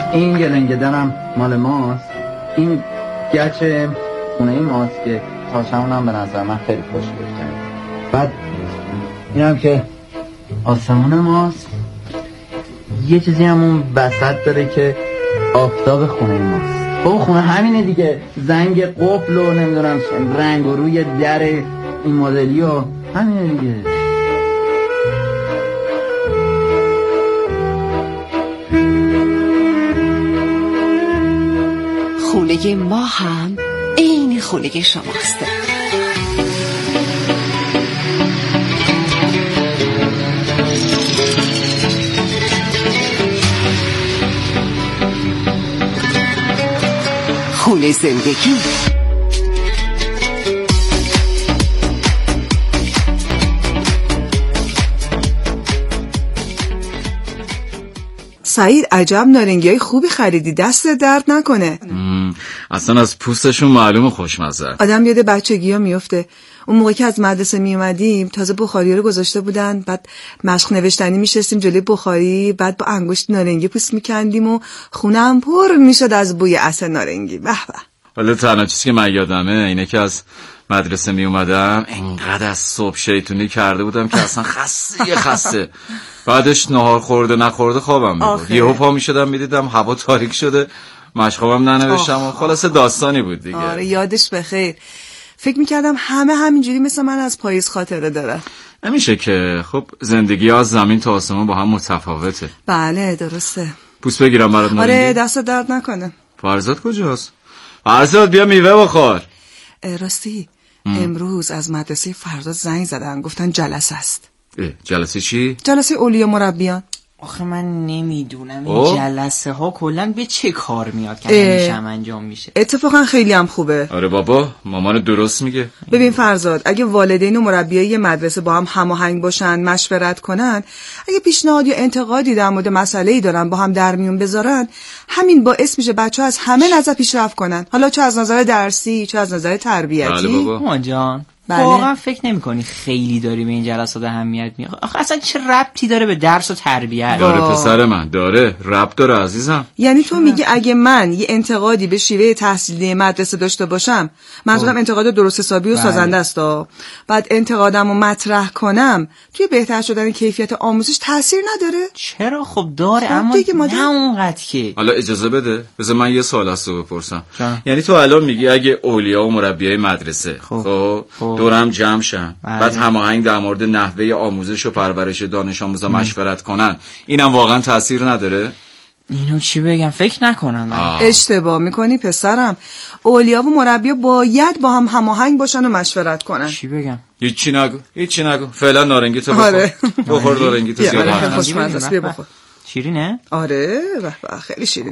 این گلنگدرم مال ماست، این گچ خونه ماست که تاشمون هم به نظر من خیلی خوشگل کرد. بعد اینم که آسمون ماست، یه چیزی هم اون وسط داره که آفتاب خونه ماست. خب خونه همینه دیگه، زنگ قفل و نمیدونم رنگ و روی در این مدلی و همینه دیگه. خونه ما هم این خونه شماست. خونه زندگی. سعید عجب نارنگیای خوبی خریدی، دست درد نکنه. اصلا از پوستشون معلومه خوشمزه. آدم یاد بچگی‌ها میفته. اون موقع که از مدرسه می اومدیم تازه بخاری رو گذاشته بودن، بعد مشق نوشتنی میشستیم جلوی بخاری، بعد با انگشت نارنگی پوست میکندیم و خونم پر میشد از بوی عسل نارنگی. به به. ولی تنها چیزی که من یادمه اینه که از مدرسه می اومدم انقدر از صبح شیطونی کرده بودم که اصلا خسته. بعدش نهار خورده نخورده خوابم میبرد. یهو پا میشدم میدیدم هوا تاریک شده، مشقام ننوشتم و خلاصه داستانی بود دیگه. آره یادش بخیر. فکر میکردم همه همینجوری مثل من از پاییز خاطره دارن. نمیشه که، خب زندگی از زمین تا آسمون با هم متفاوته. بله درسته. پوست بگیرم برات نارنگی؟ آره دست درد نکنه. فرزاد کجاست؟ فرزاد بیا میوه بخور. راستی امروز از مدرسه فرزاد زنگ زدن، گفتن جلسه است. جلسه چی؟ جلسه اولیه مربیان. آخه من نمیدونم این جلسه ها کلن به چه کار میاد که همیشه هم انجام میشه. اتفاقا خیلی هم خوبه. آره بابا مامان درست میگه. ببین فرزاد، اگه والدین و مربیای مدرسه با هم هماهنگ باشن، مشورت کنن، اگه پیشنهاد یا انتقادی در مورد مسئله‌ای دارن با هم در میون بذارن، همین باعث میشه بچه‌ها از همه نظر پیشرفت کنن، حالا چه از نظر درسی چه از نظر تربیتی. بله بابا. مامان جان بله. واقعا فکر نمی‌کنی خیلی داری به این جلسات اهمیت میدی؟ آخه اصلا چه ربطی داره به درس و تربیت؟ داره پسر من، داره ربط داره عزیزم. یعنی تو میگی اگه من یه انتقادی به شیوه تحصیلی مدرسه داشته باشم، منظورم انتقاد درست حسابی و سازنده است، بعد انتقادمو مطرح کنم، توی بهتر شدن کیفیت آموزش تاثیر نداره؟ چرا؟ خب داره، اما نه اونقدر که. حالا اجازه بده بذار من یه سوال از تو بپرسم. یعنی تو الان میگی اگه اولیا و مربیای مدرسه خب دورم جمع شن، بعد هماهنگ در مورد نحوه آموزش و پرورش دانش آموزا مشورت کنن، اینم واقعا تاثیر نداره؟ اینو چی بگم؟ فکر نکنم. اشتباه میکنی پسرم. اولیا و مربیا باید با هم هماهنگ باشن و مشورت کنن. چی بگم؟ هیچی نگو. فعلا نارنگی تو بخور. بخور نارنگی تو زیاد. خیلی خوشمزه است، بیا بخور. شیرینه؟ آره خیلی شیرینه.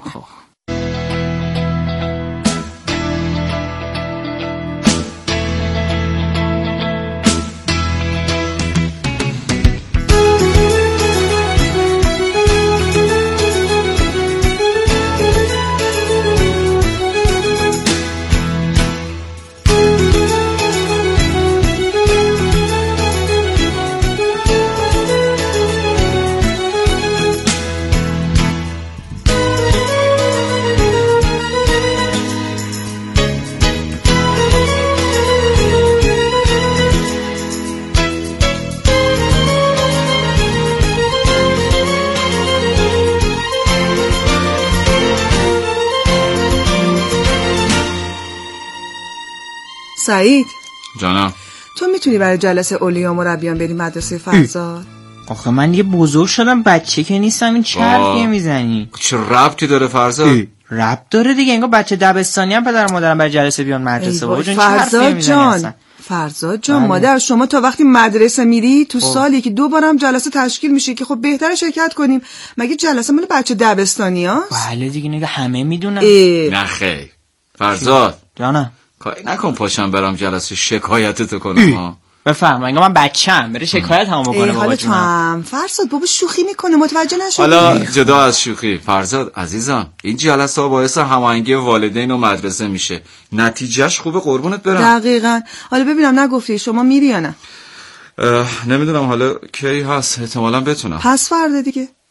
سعید جانم، تو میتونی برای جلسه اولیا مربیان بری مدرسه فرزاد؟ آخه من یه بزرگ شدم، بچه که نیستم. این چه حرفیه میزنی؟ چه ربطی داره فرزاد؟ ربط داره دیگه، انگار بچه دبستانی هم پدر مادرم برای جلسه بیان مدرسه. بابا جان فرزاد جان مادر شما تا وقتی مدرسه میری تو سالی که 2 بارم جلسه تشکیل میشه که خب بهتره شرکت کنیم. مگه جلسه مال بچه دبستانی هست؟ بله دیگه، نگه همه میدونن. نه خیر فرزاد جانم، کاری نکن پاشم برام جلسه شکایتتو کنم. بفهم، انگار من بچه‌ام بره شکایت هم بکنه. حالا تو هم فرزاد بابا شوخی میکنه، متوجه نشدی؟ حالا جدا از شوخی فرزاد عزیزم، این جلسه ها باعث هماهنگی والدین و مدرسه میشه، نتیجهش خوبه قربونت برم. دقیقاً. حالا ببینم نگفتی شما میری یا نه؟ نمیدونم حالا کی هست، احتمالاً بتونم. پس فردا دیگه.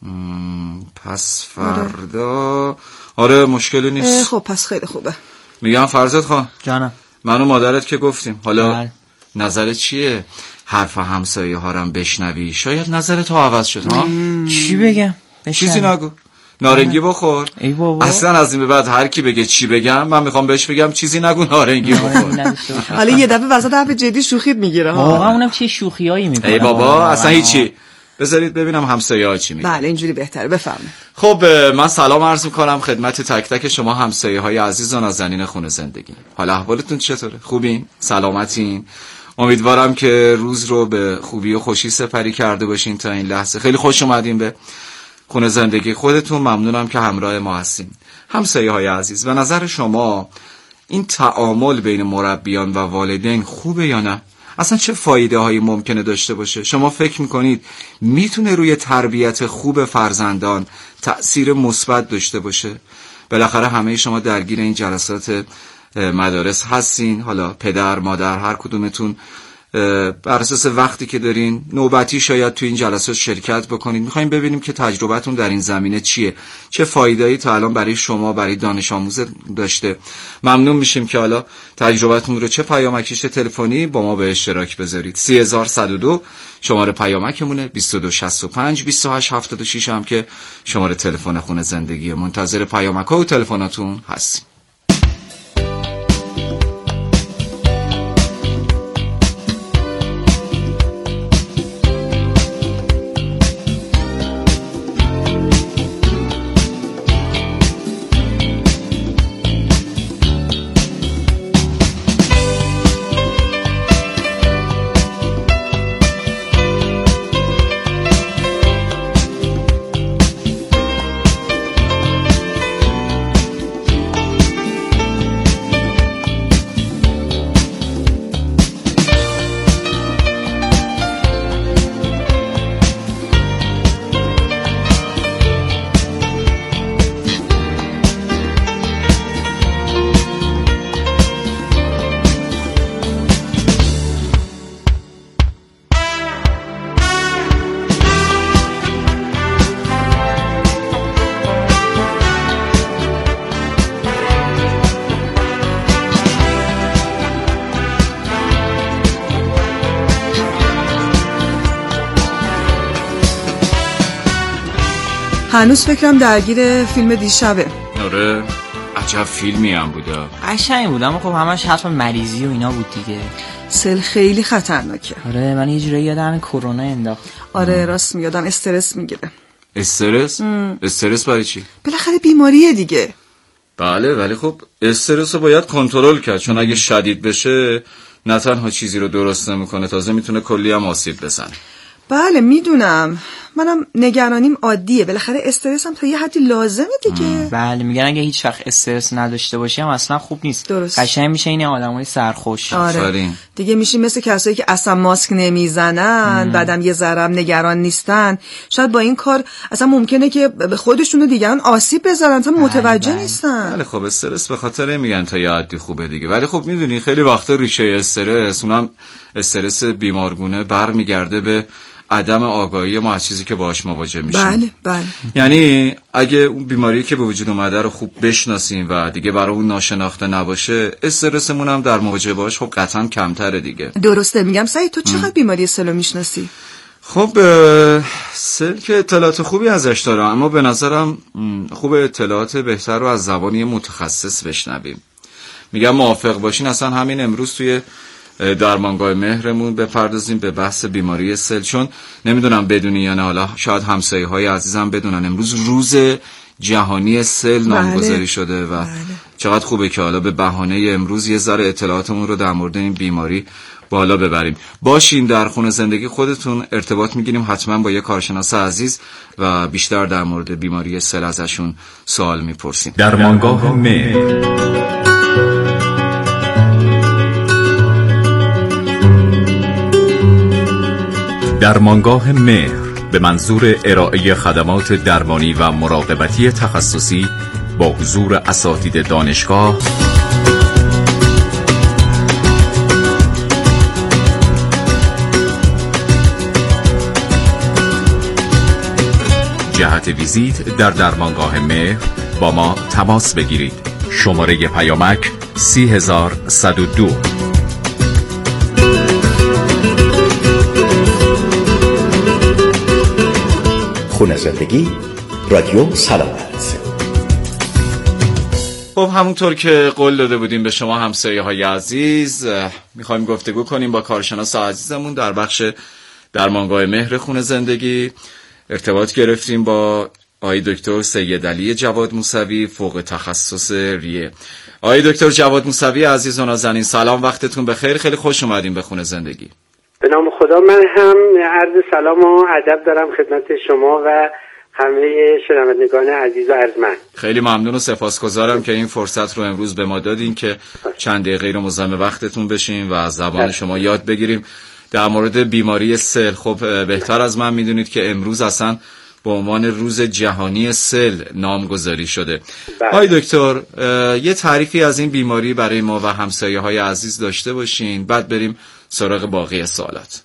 پس فردا آره مشکلی نیست. خب پس خیلی خوبه. میگم فرزاد خان جانم، من و مادرت که گفتیم، حالا بله. نظرت چیه؟ حرف همسایه ها رو بشنوی، شاید نظرت ها عوض شد. ها چی بگم؟ چیزی نگو، نارنگی بخور. ای بابا. اصلا از این به بعد هر کی بگه چی بگم من میخوام بهش بگم چیزی نگو، نارنگی بخور. حالا یه دفعه وسط حرف جدی شوخیت میگیره ها. واقعا اونم چه شوخیایی میکنه. ای بابا اصلا هیچی. بذارید ببینم همسایه ها چی میگن. بله اینجوری بهتره، بفرمایید. خب من سلام عرض میکنم خدمت تک تک شما همسایه های عزیز و نازنین خونه زندگی. حالا احوالتون چطوره؟ خوبین؟ سلامتین؟ امیدوارم که روز رو به خوبی و خوشی سپری کرده باشین تا این لحظه. خیلی خوش اومدین به خونه زندگی خودتون. ممنونم که همراه ما هستین. همسایه های عزیز، به نظر شما این تعامل بین مربیان و والدین خوبه یا نه؟ اصلا چه فایده هایی ممکنه داشته باشه؟ شما فکر میکنید میتونه روی تربیت خوب فرزندان تأثیر مثبت داشته باشه؟ بالاخره همه شما درگیر این جلسات مدارس هستین، حالا پدر مادر هر کدومتون بر اساس وقتی که دارین نوبتی شاید تو این جلسات شرکت بکنید. میخوایم ببینیم که تجربتون در این زمینه چیه، چه فایده‌ای تا الان برای شما، برای دانش آموز داشته. ممنون میشیم که حالا تجربتون رو چه پیامکیش تلفنی با ما به اشتراک بذارید. 3102 شماره پیامکمونه، 2265 2876 هم که شماره تلفن خونه زندگی. منتظر پیامک‌ها و تلفناتون هستیم. هنوز فکرم درگیر فیلم دیشبه. آره عجب فیلمی هم بوده. قشنگ بود اما خب همش حرف مریضی و اینا بود دیگه. سل خیلی خطرناکه. آره من یه جوری یادم کرونا انداخت. آره راست میگم، استرس میگیره. استرس؟ استرس برای چی؟ بالاخره بیماریه دیگه. بله ولی خب استرس رو باید کنترل کرد، چون اگه شدید بشه نه تنها چیزی رو درست نمیکنه، تازه میتونه کلی هم آسیب بزنه. بله میدونم، منم نگرانیم عادیه، بالاخره استرس هم تا یه حدی لازمه دیگه. بله میگن اگه هیچ وقت استرس نداشته باشی هم اصلا خوب نیست. درست. قشنگ میشه این آدمای سرخوش. آره. دیگه میشیم مثل کسایی که اصلا ماسک نمیزنن، بعدم یه ذره نگران نیستن. شاید با این کار اصلا ممکنه که به خودشون و دیگران آسیب بزنن تا متوجه نیستن. بله خب استرس به خاطر میگن تا یه حدی خوبه دیگه، ولی خب میدونی خیلی وقتا ریشه استرس، اونم استرس بیمارگونه، برمیگرده به عدم آگاهی ما از چیزی که باهاش مواجه میشیم. بله. یعنی اگه اون بیماری که به وجود اومده رو خوب بشناسیم و دیگه برای اون ناشناخته نباشه، استرسمون هم در مواجهه باهاش خب قطعا کمتره دیگه. درسته. میگم سعید تو چقدر بیماری سل رو میشناسی؟ خب سل که اطلاعات خوبی ازش دارم، اما به نظرم خوب اطلاعات بهتر رو از زبانی متخصص بشنویم. میگم موافق باشین اصلا همین امروز توی درمانگاه مهرمون بپردازیم به بحث بیماری سل، چون نمیدونم بدونی یا نه، حالا شاید همسایه های عزیزم بدونن امروز روز جهانی سل نامگذاری شده و چقدر خوبه که حالا به بهانه امروز یه ذره اطلاعاتمون رو در مورد این بیماری بالا ببریم. باشین در خونه زندگی خودتون ارتباط میگیریم حتما با یه کارشناس عزیز و بیشتر در مورد بیماری سل ازشون سوال میپرسیم. درمانگاه مهر. درمانگاه مهر به منظور ارائه خدمات درمانی و مراقبتی تخصصی با حضور اساتید دانشگاه، جهت ویزیت در درمانگاه مهر با ما تماس بگیرید. شماره پیامک 30102. خونه زندگی، رادیو سلامت. خب همونطور که قول داده بودیم به شما همسایه‌های عزیز، میخوایم گفتگو کنیم با کارشناس عزیزمون در بخش درمانگاه مهر خونه زندگی. ارتباط گرفتیم با آقای دکتر سیدعلی جواد موسوی، فوق تخصص ریه. آقای دکتر جواد موسوی عزیز و نازنین، سلام، وقتتون بخیر، خیلی خوش اومدیم به خونه زندگی. به نام خدا، من هم عرض سلام و ادب دارم خدمت شما و همه شنوندگان عزیز و ارجمند. خیلی ممنون و سپاسگزارم که این فرصت رو امروز به ما دادین که چند دقیقه رو مزاحم وقتتون بشیم و از زبان شما یاد بگیریم در مورد بیماری سل. خب بهتر از من میدونید که امروز اصلا به عنوان روز جهانی سل نامگذاری شده. آقای دکتر، یه تعریفی از این بیماری برای ما و همسایه‌های عزیز داشته باشین، بعد بریم سراغ باقی سوالات.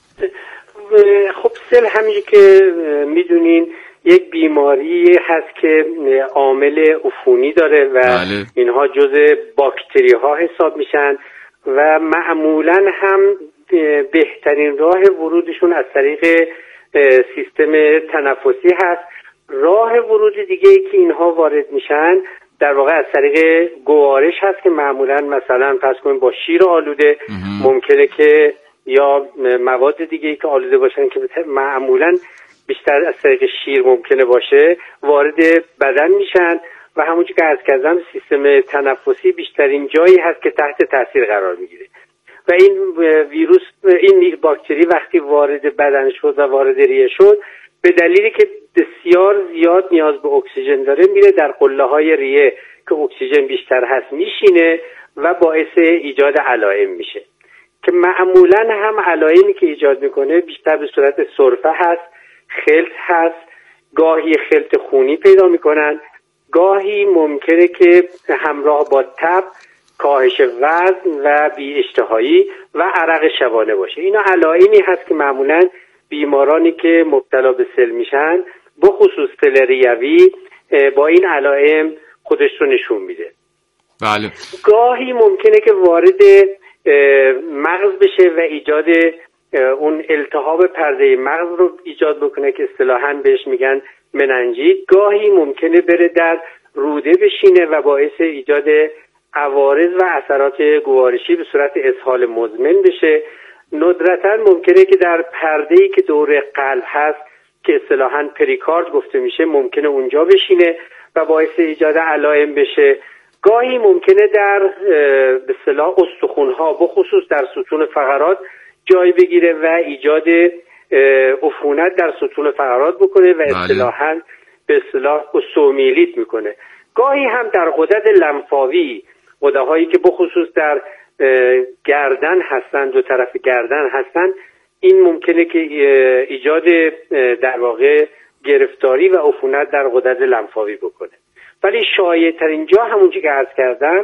خب سل همینجور که میدونین یک بیماری هست که عامل عفونی داره و بله. اینها جزء باکتری ها حساب میشن و معمولا هم بهترین راه ورودشون از طریق سیستم تنفسی هست. راه ورود دیگه ای که اینها وارد میشن در واقع از طریق گوارش هست که معمولا مثلا فرض کنیم با شیر آلوده ممکنه که یا مواد دیگه ای که آلوده باشن که معمولا بیشتر از طریق شیر ممکنه باشه وارد بدن میشن و همونجور که عرض کردم سیستم تنفسی بیشترین جایی هست که تحت تاثیر قرار میگیره و این ویروس، این باکتری وقتی وارد بدن شد و وارد ریه شد به دلیلی که بسیار زیاد نیاز به اکسیژن داره میره در قله های ریه که اکسیژن بیشتر هست میشینه و باعث ایجاد علائم میشه که معمولا هم علائمی که ایجاد میکنه بیشتر به صورت سرفه هست، خلط هست، گاهی خلط خونی پیدا میکنن، گاهی ممکنه که همراه با تب، کاهش وزن و بی‌اشتهایی و عرق شبانه باشه. اینا علائمی هست که معمولا بیمارانی که مبتلا به سل میشن بخصوص سل ریوی با این علائم خودش رو نشون میده. بله. گاهی ممکنه که وارد مغز بشه و ایجاد اون التهاب پرده مغز رو ایجاد بکنه که اصطلاحاً بهش میگن مننژیت. گاهی ممکنه بره در روده بشینه و باعث ایجاد عوارض و اثرات گوارشی به صورت اسهال مزمن بشه. ندرتاً ممکنه که در پرده‌ای که دور قلب هست که اصطلاحاً پریکارد گفته میشه ممکنه اونجا بشینه و باعث ایجاد علائم بشه. گاهی ممکنه در به اصطلاح استخوان‌ها بخصوص در ستون فقرات جای بگیره و ایجاد عفونت در ستون فقرات بکنه و اصطلاحاً به اصطلاح استومیلیت میکنه. گاهی هم در غدد لنفاوی، غده‌هایی که بخصوص در گردن هستن، دو طرف گردن هستن، این ممکنه که ایجاد در واقع گرفتاری و عفونت در غدد لنفاوی بکنه. ولی شایع ترین جا همونجوری که عرض کردم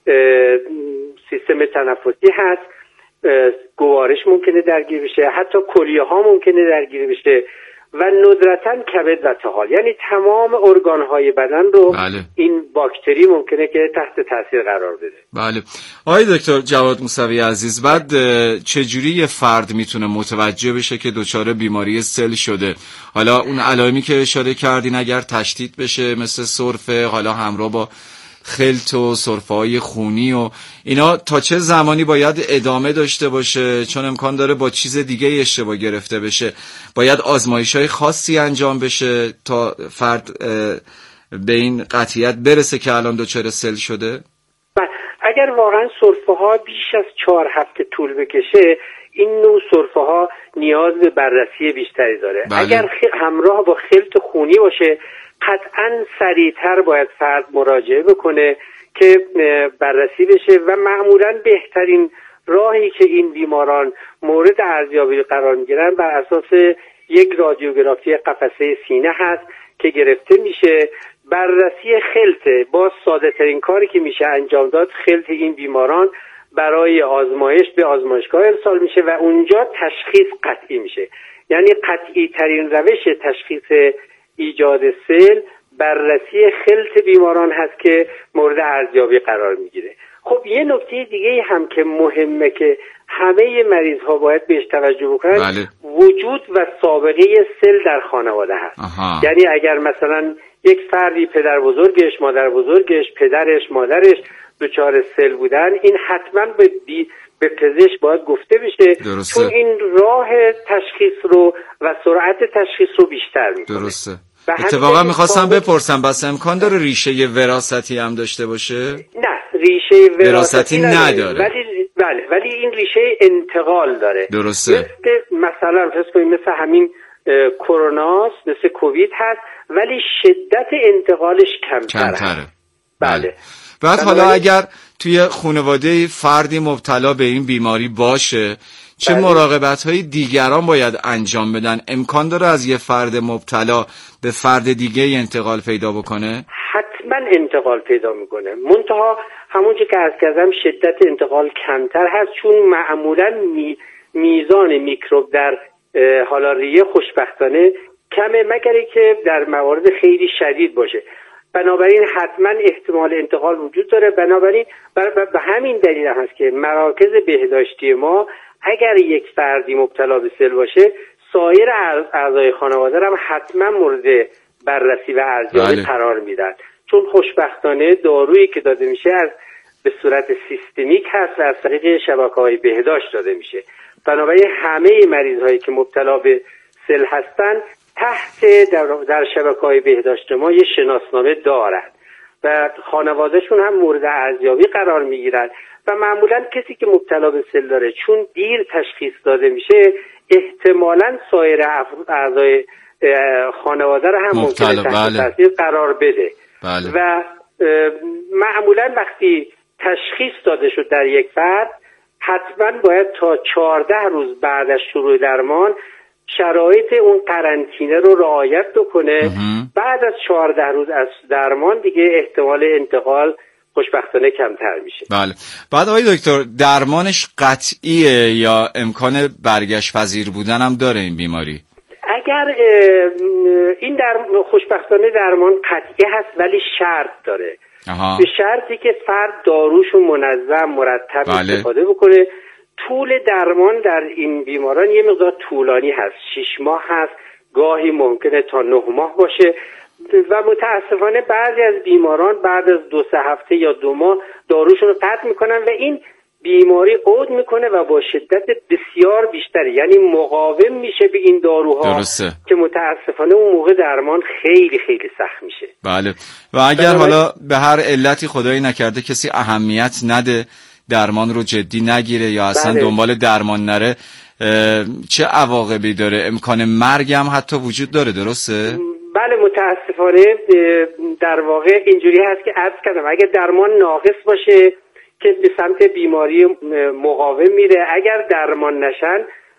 سیستم تنفسی هست. گوارش ممکنه درگیر بشه، حتی کلیه ها ممکنه درگیر بشه و ندرتاً کبد و طحال، یعنی تمام ارگان های بدن رو بله. این باکتری ممکنه که تحت تاثیر قرار بده. بله. آقای دکتر جواد موسوی عزیز، بعد چجوری یه فرد میتونه متوجه بشه که دچار بیماری سل شده؟ حالا اون علائمی که اشاره کردین اگر تشدید بشه مثل سرفه، حالا همراه با خلط و سرفه‌های خونی و اینا، تا چه زمانی باید ادامه داشته باشه؟ چون امکان داره با چیز دیگه اشتباه گرفته بشه. باید آزمایش‌های خاصی انجام بشه تا فرد به این قطعیت برسه که الان دچار سل شده؟ اگر واقعا سرفه‌ها بیش از 4 هفته طول بکشه، این نوع سرفه‌ها نیاز به بررسی بیشتری داره. بله. اگر همراه با خلط خونی باشه، قطعاً سریعتر باید فرد مراجعه بکنه که بررسی بشه و معمولاً بهترین راهی که این بیماران مورد ارزیابی قرار میگیرن بر اساس یک رادیوگرافی قفسه سینه هست که گرفته میشه. بررسی خلط با ساده ترین کاری که میشه انجام داد، خلط این بیماران برای آزمایش به آزمایشگاه ارسال میشه و اونجا تشخیص قطعی میشه. یعنی قطعی ترین روش تشخیص ایجاد سل بررسی خلط بیماران هست که مورد ارزیابی قرار میگیره. خب یه نکته دیگه هم که مهمه که همه مریض ها باید بهش توجه بکنن، وجود و سابقه سل در خانواده هست. یعنی اگر مثلا یک فردی پدر بزرگش، مادر بزرگش، پدرش، مادرش دچار سل بودن، این حتما به پزشک باید گفته بشه. درسته. چون این راه تشخیص رو و سرعت تشخیص رو بیشتر میکنه. درسته. اتفاقا میخواستم بپرسم بس امکان داره ریشه وراثتی هم داشته باشه؟ نه، ریشه وراثتی نداره. ولی این ریشه انتقال داره. درسته. مثلا فرض کنید مثل همین کروناست، مثل کووید هست، ولی شدت انتقالش کمتره. بله. بعد حالا اگر توی خانواده فردی مبتلا به این بیماری باشه، چه مراقبت‌های دیگران باید انجام بدن؟ امکان داره از یه فرد مبتلا به فرد دیگه انتقال پیدا بکنه؟ حتما انتقال پیدا میکنه، منتها همونجور که عرض کردم شدت انتقال کمتر هست، چون معمولا میزان میکروب در حالا ریه خوشبختانه کمه، مگر که در موارد خیلی شدید باشه. بنابراین حتما احتمال انتقال وجود داره. بنابراین به همین دلیل هست که مراکز بهداشتی ما اگر یک فردی مبتلا به سل باشه، سایر اعضای خانواده هم حتما مورد بررسی و ارزیابی قرار میدن، چون خوشبختانه دارویی که داده میشه به صورت سیستمیک هست و از طریق شبکه‌های بهداشت داده میشه. بنابراین همه مریض‌هایی که مبتلا به سل هستن تحت در شبکه‌های بهداشت ما یه شناسنامه دارند و خانوادهشون هم مورد ارزیابی قرار میگیرن و معمولا کسی که مبتلا به سل داره چون دیر تشخیص داده میشه، احتمالاً سایر اعضای خانواده رو هم ممکنه تحت تاثیر قرار بده. و معمولا وقتی تشخیص داده شد در یک فرد، حتما باید تا 14 روز بعد از شروع درمان شرایط اون قرنطینه رو رعایت بکنه. بعد از 14 روز از درمان دیگه احتمال انتقال خوشبختانه کمتر میشه. بله. بعد آقای دکتر، درمانش قطعیه یا امکان برگشت پذیر بودن هم داره این بیماری؟ اگر این خوشبختانه درمان قطعی هست، ولی شرط داره. به شرطی که فرد داروشو منظم مرتب استفاده بکنه. طول درمان در این بیماران یه مقدار طولانی هست، 6 ماه هست، گاهی ممکنه تا 9 ماه باشه و متاسفانه بعضی از بیماران بعد از 2-3 هفته یا 2 ماه داروشون رو قطع میکنن و این بیماری عود میکنه و با شدت بسیار بیشتری، یعنی مقاوم میشه به این داروها. درسته. که متاسفانه اون موقع درمان خیلی خیلی سخت میشه. بله. و اگر حالا به هر علتی خدایی نکرده کسی اهمیت نده، درمان رو جدی نگیره یا اصلا دنبال درمان نره، چه عواقبی داره؟ امکان مرگ هم حتی وجود داره، درسته؟ بله، متاسفانه در واقع اینجوری هست که عرض کردم اگر درمان ناقص باشه که به سمت بیماری مقاوم میره، اگر درمان نشن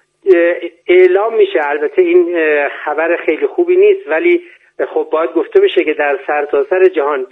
اعلام میشه. البته این خبر خیلی خوبی نیست، ولی خب باید گفته بشه که در سرتاسر جهان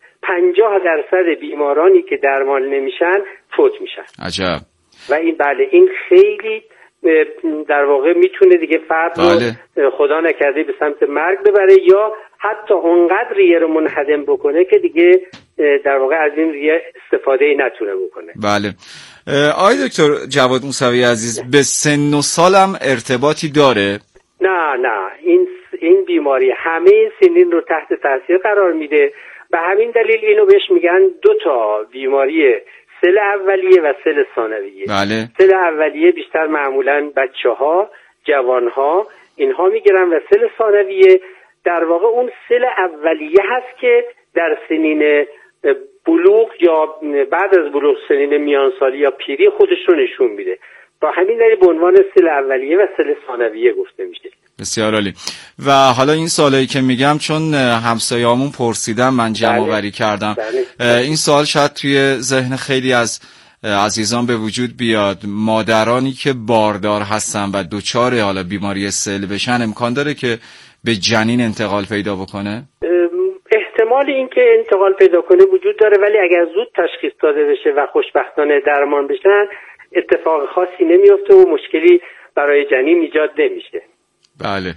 50% بیمارانی که درمان نمیشن فوت میشن. عجب. و این خیلی در واقع میتونه دیگه فرد رو خدا نکرده به سمت مرگ ببره یا حتی اونقدر ریه رو منهدم بکنه که دیگه در واقع از این ریه استفاده ای نتونه بکنه. بله. آقای دکتر جواد موسوی عزیز، به سن و سالم ارتباطی داره؟ نه، این بیماری همه سنین رو تحت تاثیر قرار میده. به همین دلیل اینو بهش میگن 2 تا بیماری، سل اولیه و سل ثانویه. بله. سل اولیه بیشتر معمولاً بچه‌ها، جوان‌ها اینها میگیرن و سل ثانویه در واقع اون سل اولیه هست که در سنین بلوغ یا بعد از بلوغ، سنین میانسالی یا پیری خودش رو نشون میده. با همین دلیل به عنوان سل اولیه و سل ثانویه گفته میشه. بسیار عالی. و حالا این سوالایی که میگم چون همسایه‌هامون پرسیدن من جمع‌آوری کردم. این سوال شاید توی ذهن خیلی از عزیزان به وجود بیاد. مادرانی که باردار هستن و دچار حالا بیماری سل بشن، امکان داره که به جنین انتقال پیدا بکنه؟ احتمال این که انتقال پیدا کنه وجود داره، ولی اگر زود تشخیص داده بشه و خوشبختانه درمان بشن، اتفاق خاصی نمیفته و مشکلی برای جنین ایجاد نمیشه. بله.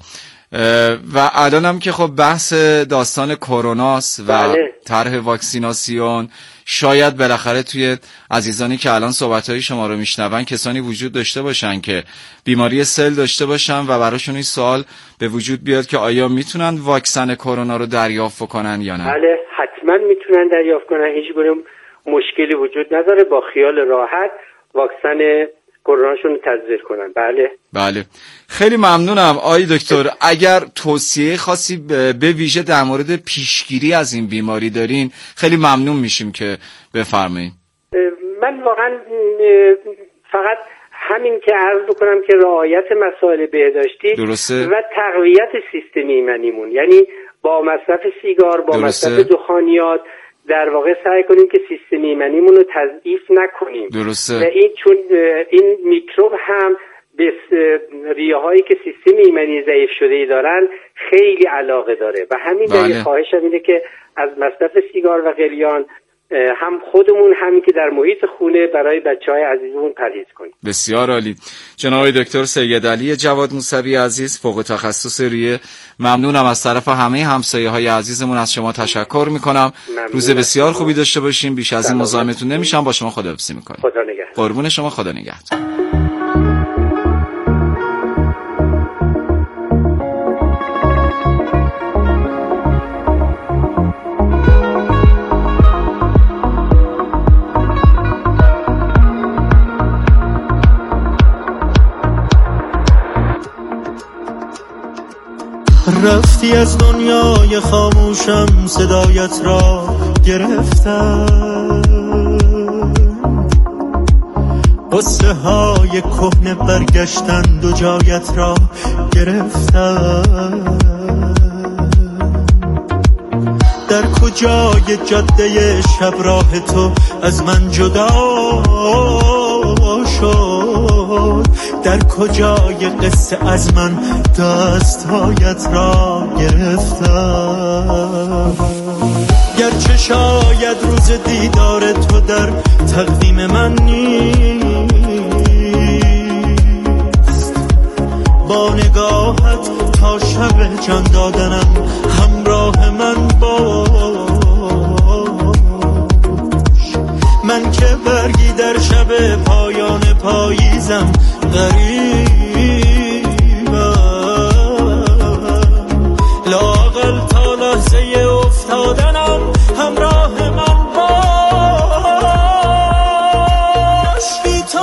و الانم که خب بحث داستان کروناست و بله. طرح واکسیناسیون، شاید بالاخره توی عزیزانی که الان صحبت‌های شما رو میشنون کسانی وجود داشته باشن که بیماری سل داشته باشن و براشون این سوال به وجود بیاد که آیا میتونن واکسن کرونا رو دریافت کنن یا نه؟ بله حتما میتونن دریافت کنن، هیچ گونه مشکلی وجود نداره، با خیال راحت واکسن کروناشون رو تزریق کنن. بله خیلی ممنونم آقای دکتر. اگر توصیه خاصی به ویژه در مورد پیشگیری از این بیماری دارین خیلی ممنون میشیم که بفرمایید. من واقعا فقط همین که عرض بکنم که رعایت مسائل بهداشتی درسته. و تقویت سیستم ایمنیمون، یعنی با مصرف سیگار، با درسته. مصرف دخانیات در واقع سعی کنیم که سیستم ایمنیمون رو تضعیف نکنیم. درسته. و این چون این میکروب هم به ریه هایی که سیستم ایمنی ضعیف شده ای دارن خیلی علاقه داره و همین دلیل خواهشم اینه که از مصرف سیگار و قلیان هم خودمون همین که در محیط خونه برای بچهای عزیزمون پرهیز کنیم. بسیار عالی. جناب دکتر سید علی جواد موسوی عزیز، فوق تخصص ریه، ممنونم از طرف همه همسایه‌های عزیزمون از شما تشکر میکنم. روز بسیار خوبی داشته باشیم. بیش از این مزاحمتون نمیشم، با شما خداحافظی میکنم. خدا نگهدار. قربون شما، خدا نگهدار. رفتی از دنیای خاموشم، صدایت را گرفتم، قصه های کهنه برگشتند و جایت را گرفتم. در کجای جاده شب راه تو از من جدا شد، در کجای قصه از من دستهایت را گرفتم. گرچه شاید روز دیدار تو در تقویم من نیست، با نگاهت تا شب جان دادنم همراه من باش. من که برگی در شب پایان پاییزم غریبم، لااقل تا لحظه افتادنم همراه من باش. بی تو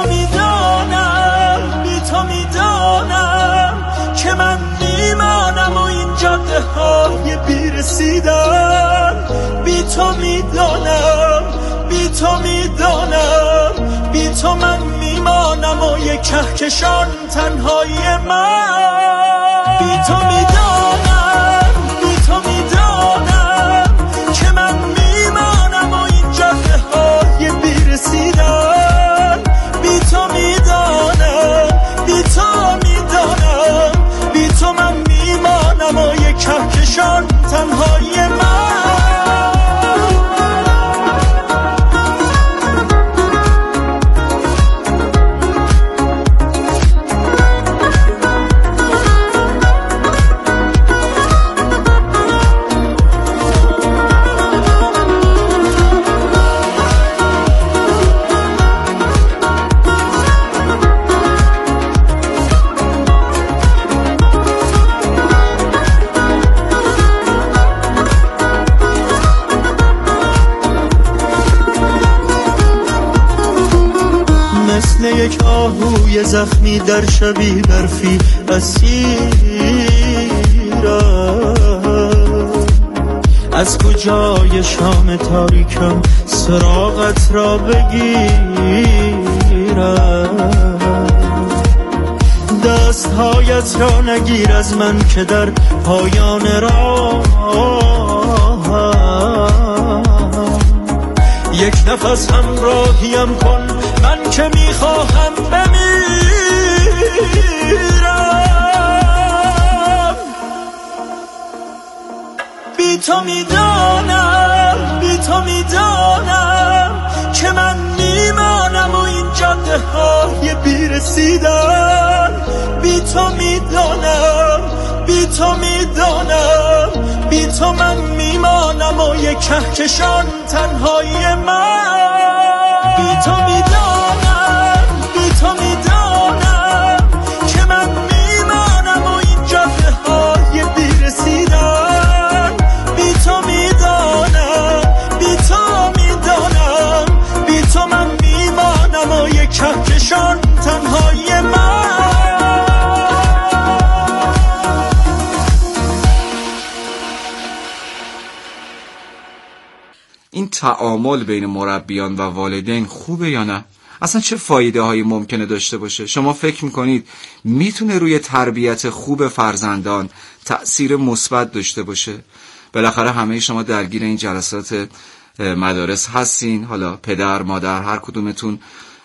میدانم که من میمانم و این جاده های بیرسیدن. بی تو میدانم بی تو من میمانم و یک کهکشان تنهایی من. بی تو میدانم که من میمانم و این جاده های بیرسیدن. بی تو میدانم بی تو من میمانم و یک کهکشان تنهایی من. مثل یک آهوی زخمی در شبی برفی اسیرم، از کجای شام تاریکم سراغت را بگیرم. دستهایت را نگیر از من که در پایان راه یک نفس همراهیم کن، من که میخواهم بمیرم. بی تو میدانم که من میمانم و این جاده های بیرسیدن. بی تو میدانم بی تو میدانم بی تو من میمانم و یک کهکشان تنهایی من بی تو میدانم بی تو میدانم که من میمانم و این جاده های بیرسیدن بی تو میدانم بی تو میدانم بی تو من میمانم و یک کهکشان تنهایی من این تعامل بین مربیان و والدین خوبه یا نه؟ اصلا چه فایده هایی ممکنه داشته باشه؟ شما فکر میکنید میتونه روی تربیت خوب فرزندان تأثیر مثبت داشته باشه؟ بالاخره همه شما درگیر این جلسات مدارس هستین، حالا پدر، مادر، هر کدومتون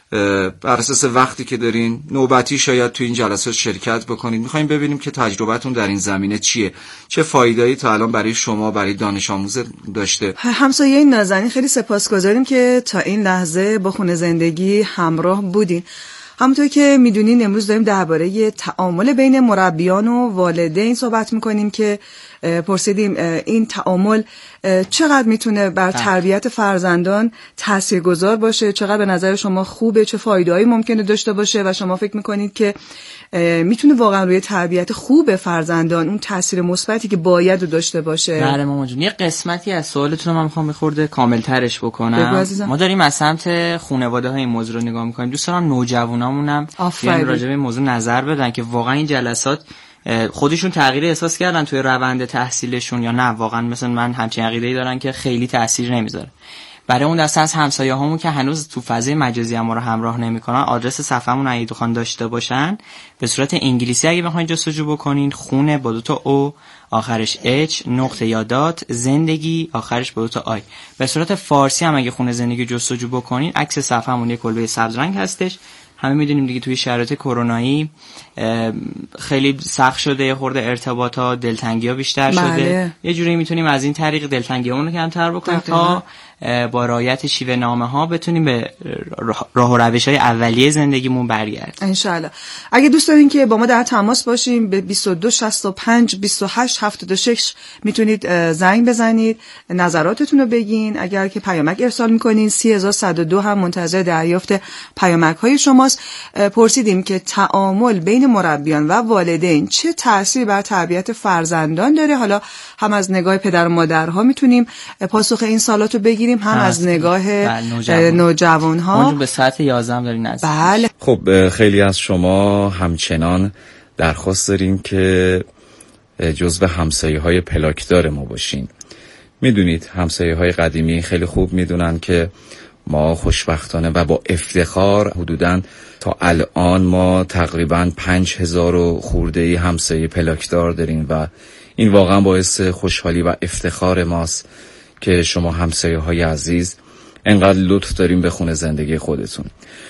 بر اساس وقتی که دارین نوبتی شاید تو این جلسات شرکت بکنید. میخوایم ببینیم که تجربتون در این زمینه چیه، چه فایده‌ای تا الان برای شما، برای دانش آموز داشته. همسایه نازنین خیلی سپاسگزاریم که تا این لحظه با خونه زندگی همراه بودین. همونطور که میدونین امروز داریم درباره تعامل بین مربیان و والدین صحبت میکنیم که پرسیدیم این تعامل چقدر میتونه بر تربیت فرزندان تاثیرگذار باشه، چقدر به نظر شما خوبه، چه فایده‌ای ممکنه داشته باشه و شما فکر میکنید که میتونه واقعا روی تربیت خوب فرزندان اون تاثیر مثبتی که باید داشته باشه. بله مامان جون، یه قسمتی از سوالتون رو من میخوام میخورده کامل‌ترش بکنم. ما داریم از سمت خانواده‌های این موضوع رو نگاه میکنیم. دوست دارم نوجوانامونم بیان راجع به این موضوع نظر بدن که واقعا این جلسات خودشون تغییر احساس کردن توی روند تحصیلشون یا نه واقعا مثلا من همچین عقیده‌ای دارن که خیلی تاثیر نمیذاره. برای اون دسته از همسایه‌هامون که هنوز تو فضای مجازی ما رو همراه نمی‌کنن، آدرس صفحه‌مون اگه بخوان داشته باشن به صورت انگلیسی اگه بخواید جستجو بکنین، خونه با دو تا او آخرش اچ نقطه یادات زندگی آخرش با دو تا آی. به صورت فارسی هم اگه خونه زندگی جستجو بکنین، عکس صفحه‌مون یک کلبه سبز رنگ هستش. همه میدونیم دیگه توی شرایط کرونایی خیلی سخت شده، یه خورده ارتباطات، دلتنگی‌ها بیشتر شده. یه جوری میتونیم از این طریق دلتنگی‌هامون رو کمتر بکنیم تا با رعایت شیوه نامه‌ها بتونیم به راه و روش‌های اولیه زندگیمون برگردیم ان شاءالله. اگه دوست دارین که با ما در تماس باشیم به 22 65 28 76 میتونید زنگ بزنید، نظراتتون رو بگین. اگر که پیامک ارسال میکنین 3102 هم منتظر دریافت پیامک‌های شماست. پرسیدیم که تعامل بین مربیان و والدین چه تأثیری بر تربیت فرزندان داره. حالا هم از نگاه پدر و مادرها میتونیم پاسخ این سوالاتو بگیریم، هم از نگاه نوجوان‌ها. اونجا به ساعت 11 هم دارین نزدیک. بله. خب خیلی از شما همچنان درخواست دارین که جزو همسایه‌های پلاکدار ما باشین. میدونید همسایه‌های قدیمی خیلی خوب میدونن که ما خوشبختانه و با افتخار حدوداً تا الان ما تقریباً 5000 خورده‌ای همسایه پلاکدار داریم و این واقعاً باعث خوشحالی و افتخار ماست که شما همسایه‌های عزیز انقدر لطف داریم به خونه زندگی خودتون.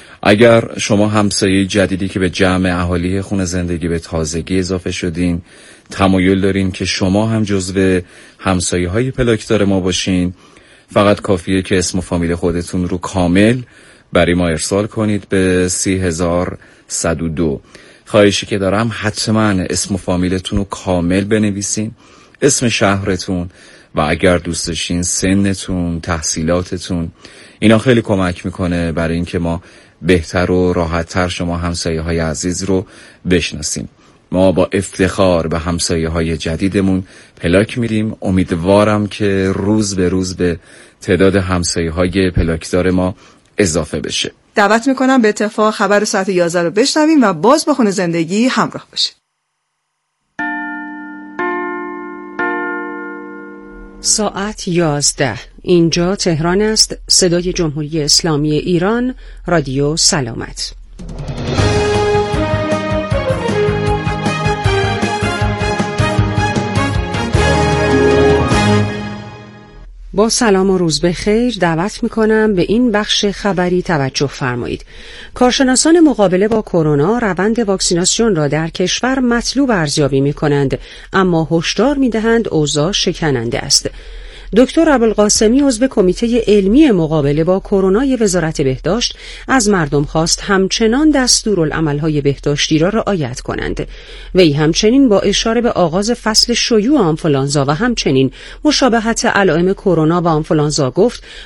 اگر شما همسایه جدیدی که به جمع اهالی خونه زندگی به تازگی اضافه شدین، تمایل دارین که شما هم جزو همسایه‌های پلاکدار ما باشین، فقط کافیه که اسم و فامیل خودتون رو کامل برای ما ارسال کنید به 30102. خواهشی که دارم حتما اسم و فامیلتون رو کامل بنویسین، اسم شهرتون و اگر دوست داشتین سنتون، تحصیلاتتون. اینا خیلی کمک میکنه برای اینکه ما بهتر و راحت‌تر شما همسایه‌های عزیز رو بشناسیم. ما با افتخار به همسایه‌های جدیدمون پلاک میدیم. امیدوارم که روز به روز به تعداد همسایه‌های پلاکدار ما اضافه بشه. دعوت میکنم به اتفاق خبر ساعت 11 رو بشنویم و باز با خونه زندگی همراه باشید. ساعت 11. اینجا تهران است. صدای جمهوری اسلامی ایران، رادیو سلامت. با سلام و روز بخیر دعوت میکنم به این بخش خبری توجه فرمایید. کارشناسان مقابله با کرونا روند واکسیناسیون را در کشور مطلوب ارزیابی میکنند، اما هشدار میدهند اوضاع شکننده است. دکتر ابوالقاسمی عضو کمیته علمی مقابله با کرونا وزارت بهداشت از مردم خواست همچنان دستورالعمل‌های بهداشتی را رعایت کنند. وی همچنین با اشاره به آغاز فصل شیوع آنفولانزا و همچنین مشابهت علائم کرونا و آنفولانزا گفت